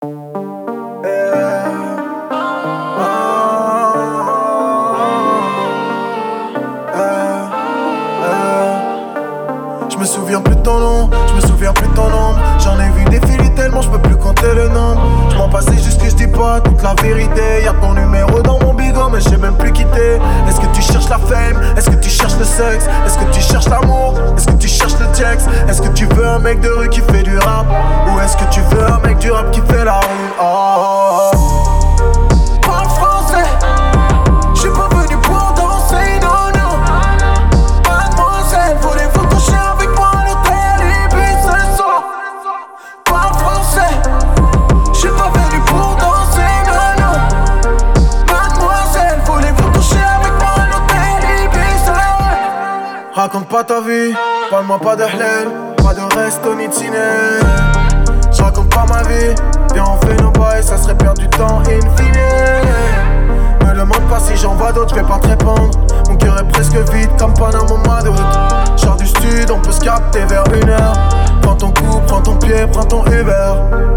Je me souviens plus de ton nom, je me souviens plus de ton nom. J'en ai vu défiler tellement, je peux plus compter le nombre. Je m'en passais juste que je dis pas toute la vérité. Y'a ton numéro dans mon bigot, mais j'ai même plus quitté. Est-ce que tu cherches la fame? Est-ce que tu cherches le sexe? Est-ce que tu cherches l'amour? Est-ce que tu cherches le checks? Est-ce que tu veux un mec de rue qui fait du rap? Ou est-ce que tu veux un mec du rap qui fait la rue? Oh, oh, oh. Parle français, j'suis pas venu pour danser, non, non. Mademoiselle, voulez-vous coucher avec moi à l'hôtel Ibis ce soir? Parle français, j'suis pas venu pour danser, non, non. Mademoiselle, voulez-vous coucher avec moi à l'hôtel Ibis ce soir? Raconte pas ta vie, parle-moi pas de hlel, pas de resto ni de ciné. J'raconte pas ma vie, viens on fait nos bails, ça serait perdre du temps in fine. Me demande pas si j'en vois d'autres, j'vais pas te répondre. Mon cœur est presque vide comme Panama Madout. J'sors du stud, on peut se capter vers 1h. Prends ton coup, prends ton pied, prends ton Uber.